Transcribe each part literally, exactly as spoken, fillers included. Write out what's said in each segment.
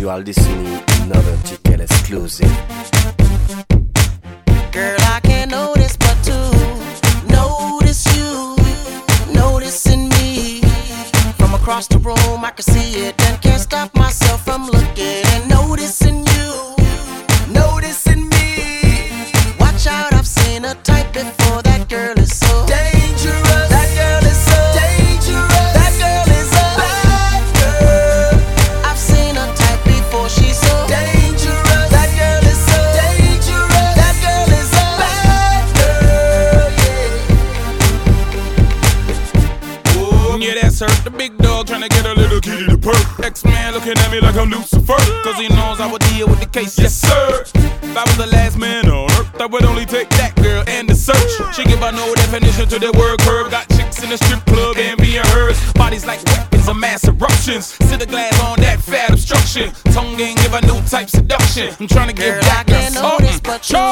you are listening to another T K L exclusive. Girl, I can't notice but to notice you, noticing me. From across the room I can see it and can't stop myself from looking and noticing you, noticing me. Watch out, I've seen a type before. That girl is so dangerous. That girl is so dangerous. That girl is a bad girl. I've seen a type before. She's so dangerous. That girl is so dangerous. That girl is a bad girl. Yeah. Oh, yeah, that's her. The big dog trying to get a little kitty to perk. X-Man looking at me like I'm Lucifer, cause he knows I would deal with the case. Yes, sir. If I was the last man on earth, I would only take that girl and the search. She give her no definition to the word curve. Got chicks in the strip club and being hers. Bodies like weapons of mass eruptions. Sit the glass on that fat obstruction. Tongue ain't give a new type seduction. I'm trying to give girl, that girl something. Notice but you,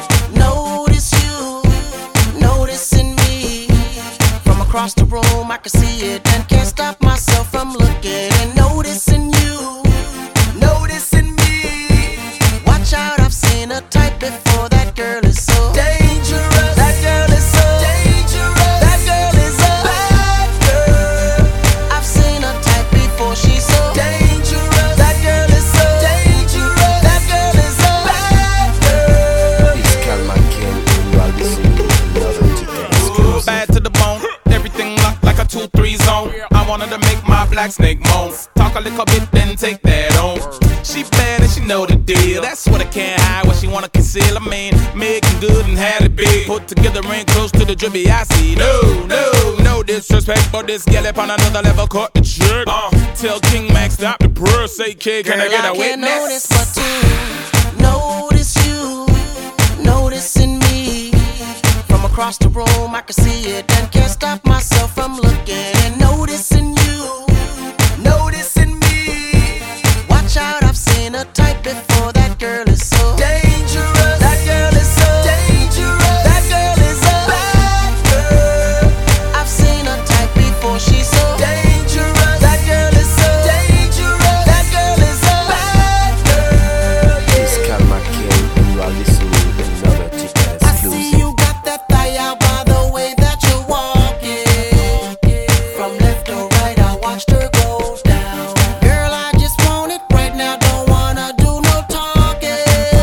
notice you, noticing me. From across the room I can see it and can't stop myself from looking and noticing you, noticing me. Watch out, I've seen a type before. That girl is so dangerous. That girl is so dangerous. That girl is a bad girl. I've seen a type before. She's so dangerous. That girl is so dangerous. That girl is a bad girl. It's Calma King, and you are listening to another T K L exclusive. Bad to the bone, everything locked like a two three zone. I wanted to make my black snake moan. Talk a little bit, then take that on. She bad and she know the deal. That's what I can't hide, what she wanna conceal. I mean, making good and had it big. Put together ain't close to the drippy I see. No, no, no disrespect, but this gal up on another level caught the trick. Uh, tell King Max stop the purr, say kid, can girl, I get a I can't witness? notice but to notice you, noticing me. From across the room I can see it and can't stop myself from looking and noticing you, noticing me. Watch out, I've seen a type before. That girl is so dangerous. That girl is so dangerous. That girl is a bad girl. I've seen a type before. She's so dangerous. That girl is so dangerous. That girl is a bad girl. It's Calma King, and you are listening to another T K L I see exclusive. you got that thigh out by the way that you're walking. From left to right, I watched her go down. Girl, I just want it right now, don't wanna do no talking.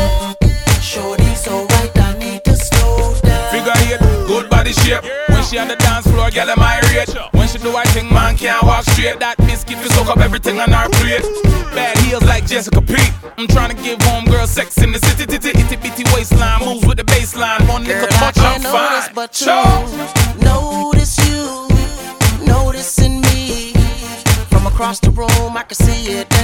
Shorty so right, I need to slow down. Figure eight, good body shape. When she on the dance floor, girl, am I rate. When she do her thing, man can't walk straight. That biscuit will soak up everything on her plate. Bad heels like Jessica Pete. I'm trying to give home girl sex in the city, titty, itty bitty waistline. Moves with the baseline. One Girl, nigga I touch, I'm can't notice fine. but to Sure. notice you, noticing me. From across the room I can see it